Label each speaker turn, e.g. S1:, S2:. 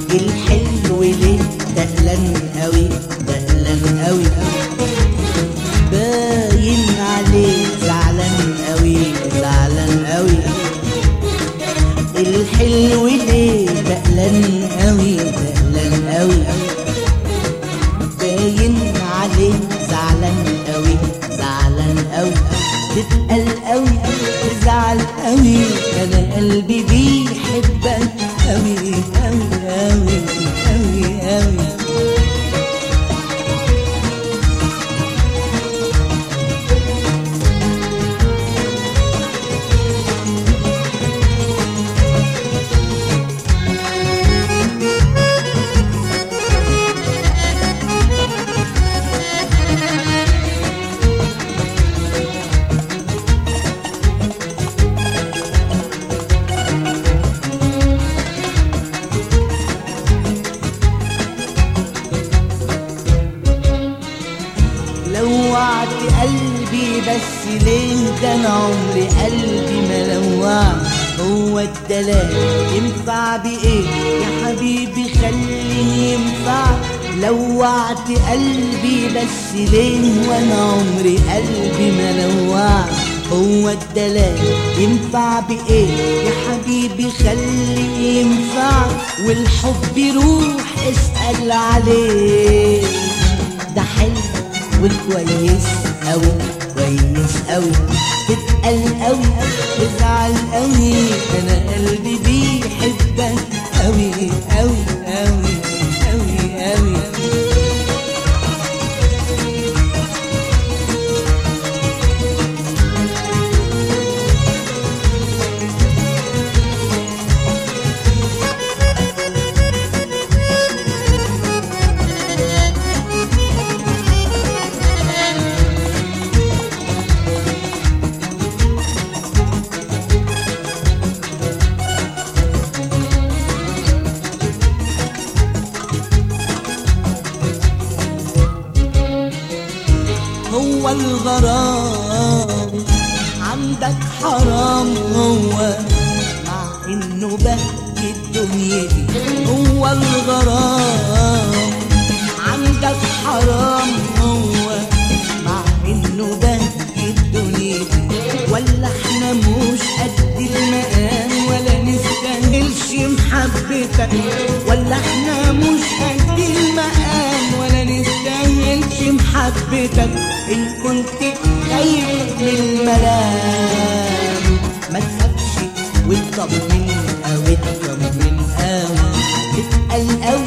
S1: الحلو ليه دهلان قوي دهلان قوي، باين عليه زعلان قوي زعلان قوي. الحلو ليه دهلان قوي دهلان قوي، باين عليه زعلان قوي زعلان قوي. تتقل قوي تزعل قوي، انا قلبي بيحبك قوي قوي قوي قوي قوي. لوعت قلبي بس ليه ده انا عمري قلبي ملوع. هو الدلال ينفع بايه يا حبيبي خليني ينفع. لوعت قلبي بس ليه وانا عمري قلبي ملوع. هو الدلال ينفع بايه يا حبيبي خليه ينفع. والحب يروح اسأل عليه، ده حلو وكويس أوي كويس أوي. تتقل أوي تزعل أوي، أنا قلبي بيحبك أوي أوي أوي أوي أوي. هو الغرام عندك حرام، هو مع انه بهجة دنيتي. هو الغرام عندك حرام، هو مع انه بهجة دنيتي. ولا احنا مش قد المقام ولا نستاهلش محبتك. ولا احنا مش قد المقام ولا نستاهلش محبتك. إن كنت خايف من الملام ما تخافش واطمن أوي اطمن أوي. تتقل أوي